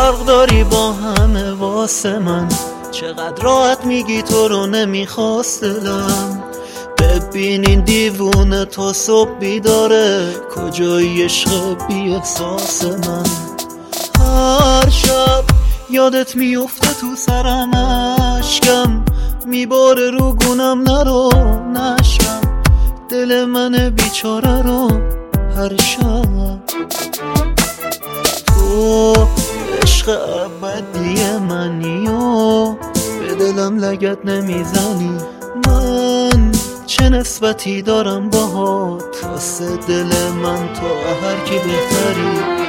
فرق داری با همه واسه من، چقدر راحت میگی تو رو نمیخواست دلم. ببین این دیوونه تا صبح بیداره، کجای عشق بی احساس من. هر شب یادت میفته تو سرم، اشکم میباره رو گونم، نرو نشم دل من بیچاره رو هر شب. تو عشق ابدی منی و به دلم لگد نمیزنی. من چه نسبتی دارم باهات، واسه دل من تو هر کی بهتری.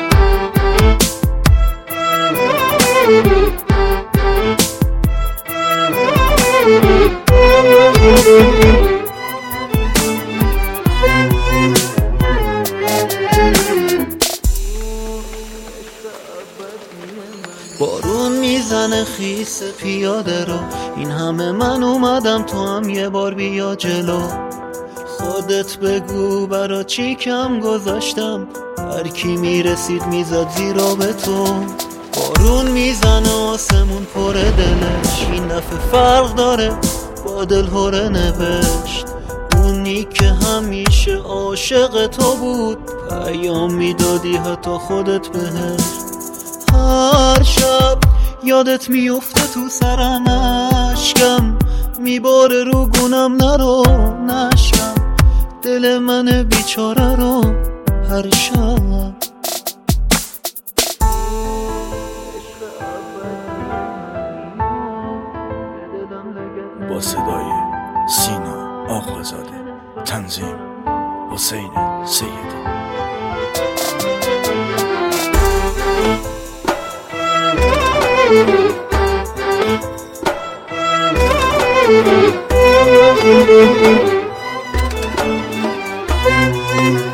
بارون میزنه خیس پیاده رو، این همه من اومدم تو هم یه بار بیا جلو. خودت بگو برا چی کم گذاشتم، هر کی میرسید میزد زیرا به تو. بارون میزنه آسمون پر دلش، این دفعه فرق داره با دل هره نوشت. اونی که همیشه عاشق تو بود، پیام میدادی حتی خودت بهش. هر شب یادت میفته تو سرم، اشکم میباره رو گونم، نرو نشم دل من بیچاره رو هر شب. با صدای سینا آقازاده، تنظیم حسین سیدی. Thank you.